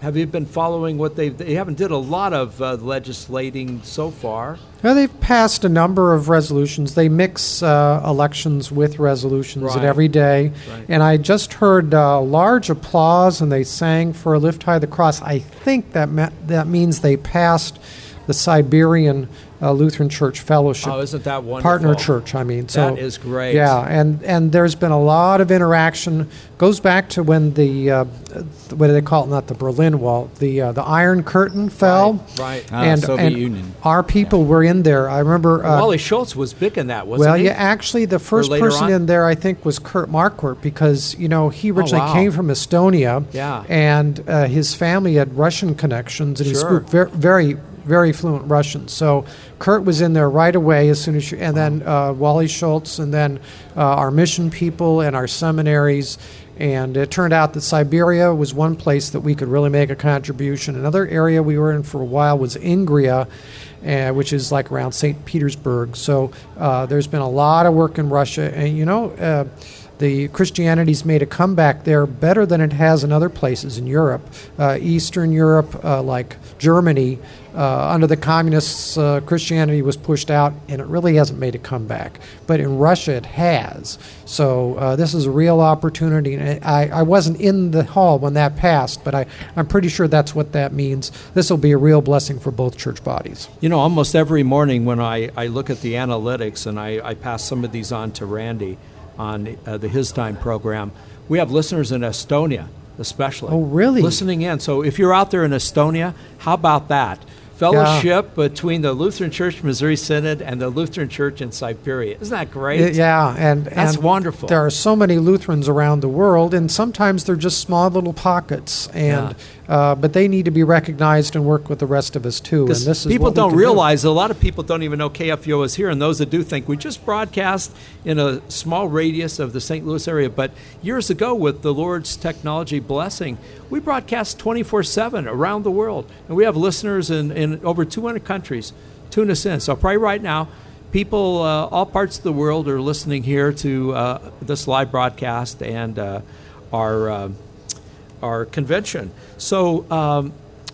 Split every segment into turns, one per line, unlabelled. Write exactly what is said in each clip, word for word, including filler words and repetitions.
have you been following what they've, they haven't did a lot of uh, legislating so far?
Well, they've passed a number of resolutions. They mix uh, elections with resolutions
Right.
at every day.
Right.
And I just heard uh, large applause, and they sang for Lift High the Cross. I think that me- that means they passed the Siberian uh, Lutheran Church Fellowship.
Oh, isn't that wonderful?
Partner church, I mean. So,
That is great.
Yeah, and, and there's been a lot of interaction. Goes back to when the, uh, what do they call it, not the Berlin Wall, the uh, the Iron Curtain fell.
Right, right.
Ah,
and,
Soviet
and
Union.
our people were in there. I remember... Uh,
Wally Schultz was big in that, wasn't
well,
he?
yeah, actually, the first
later
person
on?
in there, I think, was Kurt Marquardt, because, you know, he originally
wow.
came from Estonia,
Yeah.
and uh, his family had Russian connections, and he
Sure.
spoke very, very, very fluent Russian. So Kurt was in there right away as soon as you, and then uh, Wally Schultz, and then uh, our mission people and our seminaries. And it turned out that Siberia was one place that we could really make a contribution. Another area we were in for a while was Ingria, uh, which is like around Saint Petersburg. So uh, there's been a lot of work in Russia. And, you know, uh, the Christianity's made a comeback there better than it has in other places in Europe. Uh, Eastern Europe, uh, like Germany, uh, under the communists, uh, Christianity was pushed out, and it really hasn't made a comeback. But in Russia, it has. So uh, this is a real opportunity. And I, I wasn't in the hall when that passed, but I, I'm pretty sure that's what that means. This will be a real blessing for both church bodies.
You know, almost every morning when I, I look at the analytics and I, I pass some of these on to Randy on uh, the His Time program, we have listeners in Estonia especially.
Oh, really?
Listening in. So if you're out there in Estonia, how about that? Fellowship between the Lutheran Church Missouri Synod and the Lutheran Church in Siberia. Isn't that great?
Yeah, and
That's
and
wonderful.
There are so many Lutherans around the world, and sometimes they're just small little pockets, and uh, but they need to be recognized and work with the rest of us too. And
Because
this is
people
what we
don't
can do.
realize, a lot of people don't even know K F U O is here, and those that do think we just broadcast in a small radius of the Saint Louis area. But years ago, with the Lord's technology blessing, we broadcast twenty-four seven around the world, and we have listeners in, in over two hundred countries tune us in. So probably right now, people uh, all parts of the world are listening here to uh, this live broadcast and uh, our uh, our convention. So um,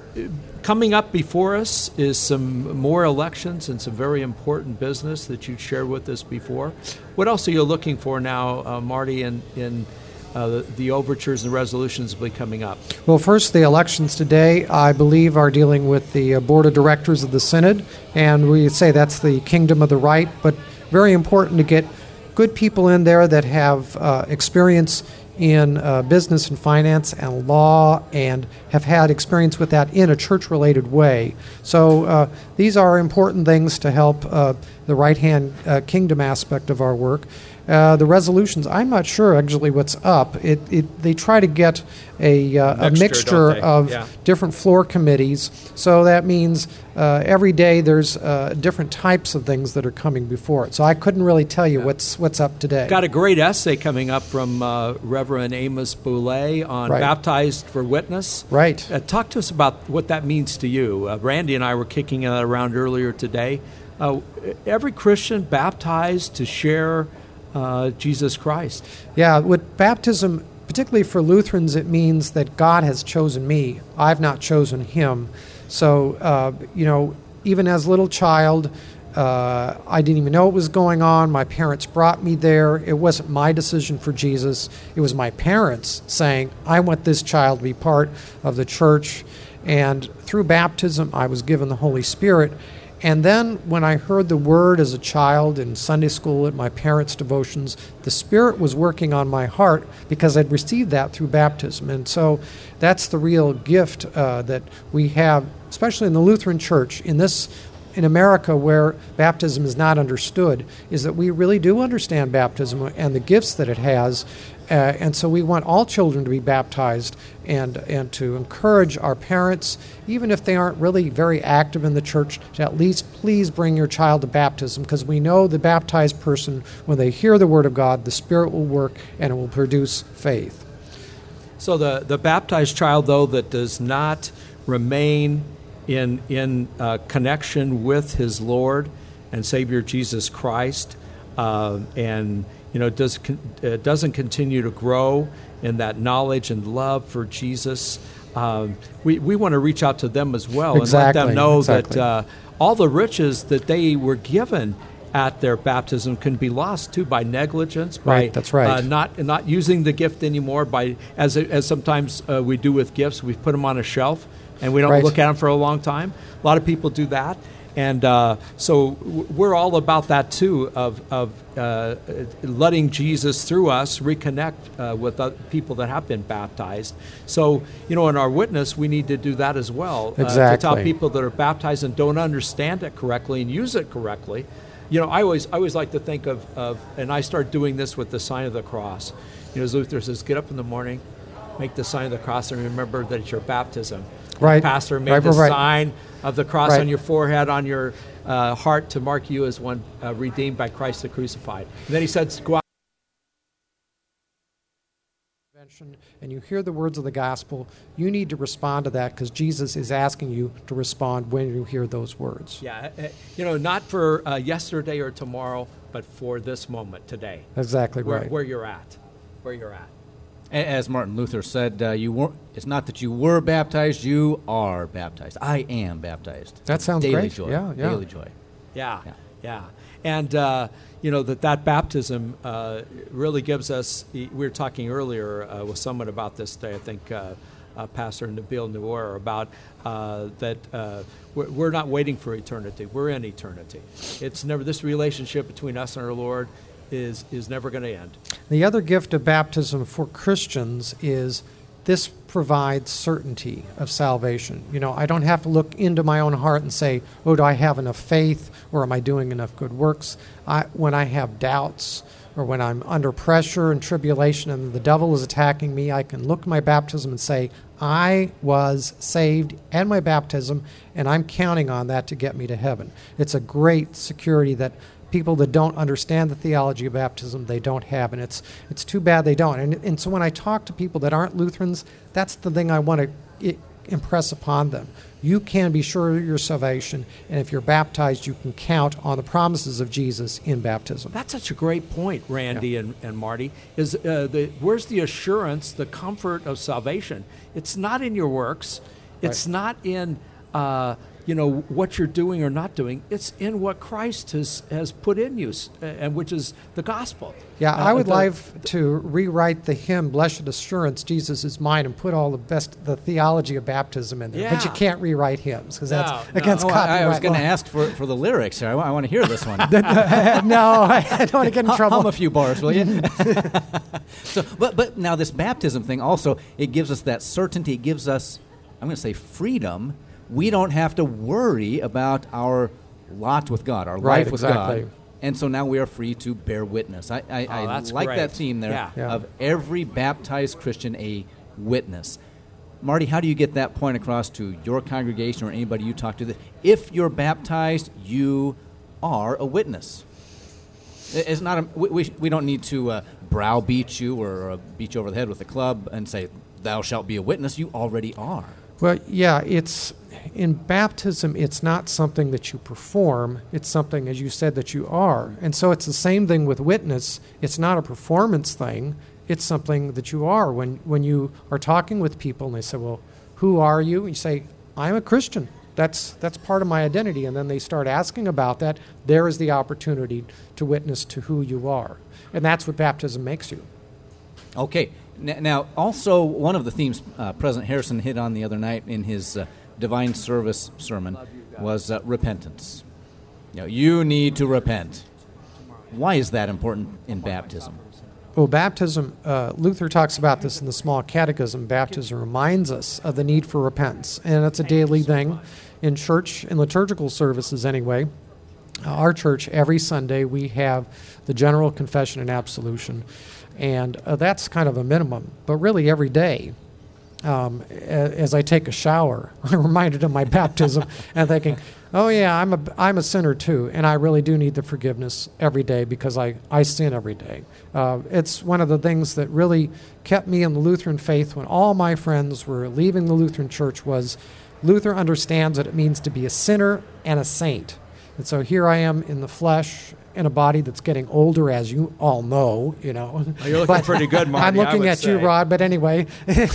coming up before us is some more elections and some very important business that you shared with us before. What else are you looking for now, uh, Marty, in, in uh, the, the overtures and resolutions will be coming up?
Well, first, the elections today, I believe, are dealing with the uh, board of directors of the Synod, and we say that's the kingdom of the right, but very important to get good people in there that have uh, experience in uh, business and finance and law and have had experience with that in a church-related way. So uh, these are important things to help uh, the right-hand uh, kingdom aspect of our work. Uh, the resolutions, I'm not sure actually what's up. It, it they try to get a, uh, a
Mixture,
mixture
don't they?
of
Yeah.
different floor committees. So that means uh, every day there's uh, different types of things that are coming before it. So I couldn't really tell you what's what's up today.
Got a great essay coming up from uh, Reverend Amos Boulay on
Right.
Baptized for Witness.
Right.
Uh, talk to us about what that means to you. Uh, Randy and I were kicking that around earlier today. Uh, every Christian baptized to share uh, Jesus Christ.
Yeah, with baptism, particularly for Lutherans, it means that God has chosen me. I've not chosen him. So, uh, you know, even as a little child, uh, I didn't even know what was going on. My parents brought me there. It wasn't my decision for Jesus. It was my parents saying, I want this child to be part of the church. And through baptism, I was given the Holy Spirit. And then when I heard the word as a child in Sunday school at my parents' devotions, the Spirit was working on my heart because I'd received that through baptism. And so that's the real gift uh, that we have, especially in the Lutheran Church, in this in America where baptism is not understood, is that we really do understand baptism and the gifts that it has. Uh, and so we want all children to be baptized and and to encourage our parents, even if they aren't really very active in the church, to at least please bring your child to baptism, because we know the baptized person, when they hear the Word of God, the Spirit will work and it will produce faith.
So the, the baptized child, though, that does not remain in, in uh, connection with his Lord and Savior Jesus Christ, uh, and you know, does uh, doesn't continue to grow in that knowledge and love for Jesus, um, we, we want to reach out to them as well
Exactly,
and let them know
exactly.
that uh, all the riches that they were given at their baptism can be lost too by negligence, by
Right, that's right.
uh, not not using the gift anymore. By as as sometimes uh, we do with gifts, we put them on a shelf and we don't
Right.
look at them for a long time. A lot of people do that, and uh, so w- we're all about that too, of of uh, letting Jesus through us reconnect uh, with other people that have been baptized. So you know, in our witness, we need to do that as well. Uh, to tell
Exactly.
people that are baptized and don't understand it correctly and use it correctly. You know, I always I always like to think of, of, and I start doing this with the sign of the cross. You know, as Luther says, get up in the morning, make the sign of the cross, and remember that it's your baptism.
Right.
Pastor, make
Right,
the
right, right.
sign of the cross
Right.
on your forehead, on your uh, heart, to mark you as one uh, redeemed by Christ the crucified. And then he says, go out.
And you hear the words of the gospel, you need to respond to that because Jesus is asking you to respond when you hear those words.
Yeah, uh, you know, not for uh, yesterday or tomorrow, but for this moment, today.
Exactly
Where,
right.
where you're at. Where you're at.
A- As Martin Luther said, uh, you were, it's not that you were baptized, you are baptized. I am baptized.
That sounds
Daily
great.
joy.
Yeah, yeah.
Daily joy.
Yeah,
Yeah.
yeah. And, uh, you know, that that baptism uh, really gives us, we were talking earlier uh, with someone about this today, I think uh, uh, Pastor Nabil Noor, about uh, that uh, we're, we're not waiting for eternity. We're in eternity. It's never, this relationship between us and our Lord is, is never going to end.
The other gift of baptism for Christians is this provides certainty of salvation. You know, I don't have to look into my own heart and say, oh, do I have enough faith or am I doing enough good works? I, when I have doubts or when I'm under pressure and tribulation and the devil is attacking me, I can look at my baptism and say, I was saved at my baptism and I'm counting on that to get me to heaven. It's a great security that people that don't understand the theology of baptism, they don't have, and it's it's too bad they don't. And, and so when I talk to people that aren't Lutherans, that's the thing I want to I- impress upon them. You can be sure of your salvation, and if you're baptized, you can count on the promises of Jesus in baptism.
That's such a great point, Randy and, and Marty, is uh, the where's the assurance, the comfort of salvation? It's not in your works. It's
Right.
not in, uh, you know, what you're doing or not doing. It's in what Christ has, has put in you, uh, and which is the gospel.
Yeah,
Uh,
I would
the-
like to rewrite the hymn, Blessed Assurance, Jesus is Mine, and put all the best, the theology of baptism in there. But you
Yeah.
can't rewrite hymns, because that's
No, no.
against
Oh,
copyright
I, I was going to
law.
ask for, for the lyrics here. I, wa- I want to hear this one.
No, I don't want to get in
Hum
trouble.
a few bars, will you? so, but but now this baptism thing also, it gives us that certainty. It gives us, I'm going to say, freedom. We don't have to worry about our lot with God, our
Right,
life with
exactly.
God. And so now we are free to bear witness. I, I,
Oh,
I
that's
like
great.
that theme there
Yeah.
Yeah.
of every baptized Christian a witness. Marty, how do you get that point across to your congregation or anybody you talk to? That if you're baptized, you are a witness. It's not. A, we, we we don't need to uh, browbeat you or uh, beat you over the head with a club and say, "Thou shalt be a witness." You already are.
Well, yeah, it's in baptism, it's not something that you perform. It's something, as you said, that you are. And so it's the same thing with witness. It's not a performance thing. It's something that you are. When when you are talking with people and they say, well, who are you? And you say, I'm a Christian. That's that's part of my identity. And then they start asking about that. There is the opportunity to witness to who you are. And that's what baptism makes you.
Okay. N- Now, also, one of the themes uh, President Harrison hit on the other night in his uh, Divine Service sermon was uh, repentance. You know, you need to repent. Why is that important in baptism?
Well, baptism, uh, Luther talks about this in the Small Catechism. Baptism reminds us of the need for repentance, and it's a daily thing in church, in liturgical services anyway. Uh, our church, every Sunday, we have the general confession and absolution, and uh, that's kind of a minimum. But really, every day, um, a- as I take a shower, I'm reminded of my baptism and thinking, oh yeah, I'm a, I'm a sinner too, and I really do need the forgiveness every day because I, I sin every day. Uh, it's one of the things that really kept me in the Lutheran faith when all my friends were leaving the Lutheran church was Luther understands what it means to be a sinner and a saint. And so here I am in the flesh, in a body that's getting older, as you all know. You know,
Oh, you're looking pretty good, Marty.
I'm
I
looking
would
at you,
say.
Rod. But anyway,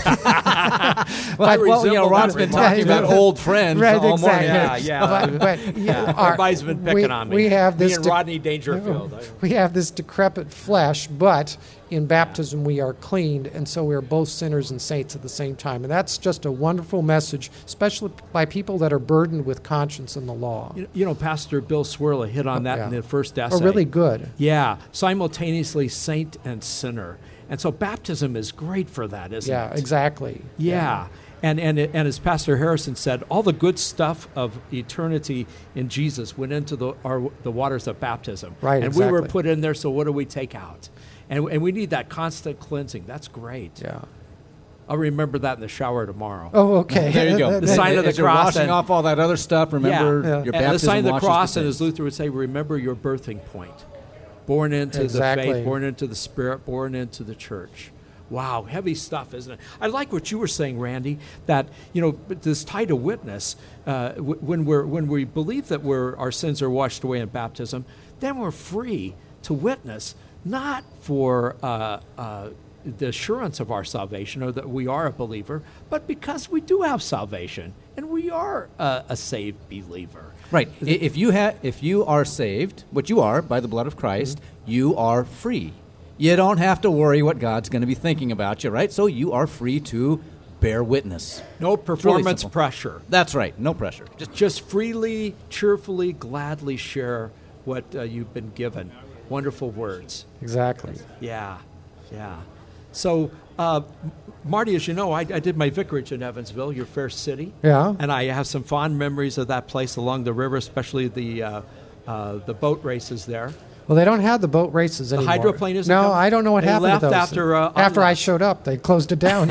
Well,
I
well you know,
resemble
Ron's
that
been
remark.
talking about old friends
Right,
all morning.
exactly.
Yeah, yeah.
But, but yeah,
Yeah,
our-
everybody's been picking
we,
on me.
We have
Me
this
and
de-
Rodney Dangerfield.
we have this decrepit flesh, but in baptism we are cleaned, and so we are both sinners and saints at the same time. And that's just a wonderful message, especially by people that are burdened with conscience and the law.
You know, you know, Pastor Bill Swirla hit on that
Yeah.
in the first essay.
Oh, really good.
Yeah, simultaneously saint and sinner. And so baptism is great for that, isn't
Yeah,
it?
exactly.
Yeah. And, and, and as Pastor Harrison said, all the good stuff of eternity in Jesus went into the, our, the waters of baptism.
Right,
And we were
exactly.
put in there, so what do we take out? And, and we need that constant cleansing. That's great.
Yeah.
I'll remember that in the shower tomorrow.
Oh, okay.
There you go.
That-
The
that-
sign of the
As you're
cross
washing
and-
off all that other stuff, remember
Yeah.
your
And
baptism
the sign of the
washes
cross, and
sins.
as Luther would say, remember your birthing point. Born into
Exactly.
the faith, born into the Spirit, born into the church. Wow, heavy stuff, isn't it? I like what you were saying, Randy, that, you know, this tie to witness, uh, w- when, we're, when we believe that we're, our sins are washed away in baptism, then we're free to witness, not for uh, uh, the assurance of our salvation or that we are a believer, but because we do have salvation and we are a, a saved believer.
Right. I- If you ha- if you are saved, which you are by the blood of Christ,
Mm-hmm.
you are free. You don't have to worry what God's going to be thinking about you, right? So you are free to bear witness.
No performance
simple.
pressure.
That's right. No pressure. Just
Just freely, cheerfully, gladly share what uh, you've been given. Wonderful words.
Exactly.
Yeah, yeah. So, uh, M- Marty, as you know, I, I did my vicarage in Evansville, your fair city.
Yeah.
And I have some fond memories of that place along the river, especially the uh, uh, the boat races there.
Well, they don't have the boat races anymore.
hydroplane isn't
No,
coming?
I don't know what
They
happened
left
to those.
after, uh,
after I
Unleft.
showed up, they closed it down.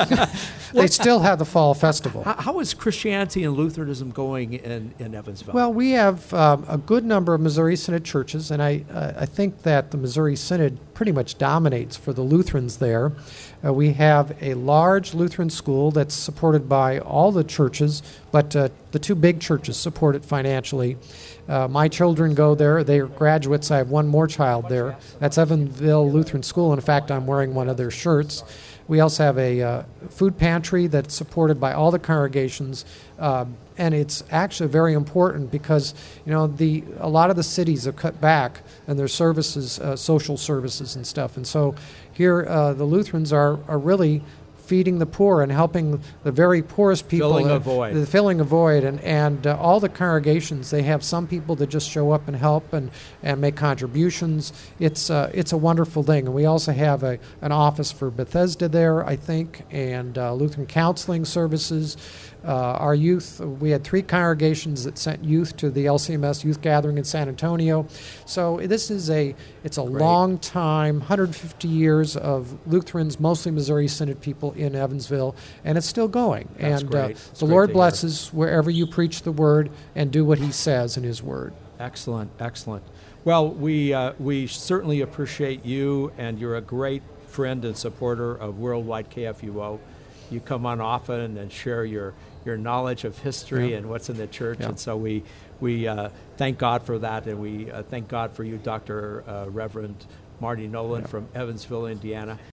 They still have the fall festival.
How, how is Christianity and Lutheranism going in, in Evansville?
Well, we have um, a good number of Missouri Synod churches, and I, uh, I think that the Missouri Synod pretty much dominates for the Lutherans there. Uh, we have a large Lutheran school that's supported by all the churches, but uh, the two big churches support it financially. Uh, my children go there. They are graduates. I have one more child there. That's Evansville Lutheran School. In fact, I'm wearing one of their shirts. We also have a uh, food pantry that's supported by all the congregations, um, and it's actually very important because you know the a lot of the cities have cut back in their services, uh, social services and stuff, and so here uh, the Lutherans are are really feeding the poor and helping the very poorest people.
Filling a
uh,
void.
the filling a void, and and uh, all the congregations, they have some people that just show up and help and, and make contributions. It's uh, it's a wonderful thing, and we also have a an office for Bethesda there, I think, and uh, Lutheran counseling services. Uh, our youth, we had three congregations that sent youth to the L C M S youth gathering in San Antonio. So this is a it's a
Great.
long time, one hundred fifty years of Lutherans, mostly Missouri Synod people in Evansville, and it's still going.
That's
and
great.
Uh,
It's
the
great
Lord
to hear.
blesses wherever you preach the word and do what He says in His word.
Excellent, excellent. Well, we uh, we certainly appreciate you, and you're a great friend and supporter of Worldwide K F U O. You come on often and share your, your knowledge of history
Yeah.
and what's in the church,
Yeah.
and so we we uh, thank God for that, and we uh, thank God for you, Doctor Uh, Reverend Marty Nolan
Yeah.
from Evansville, Indiana.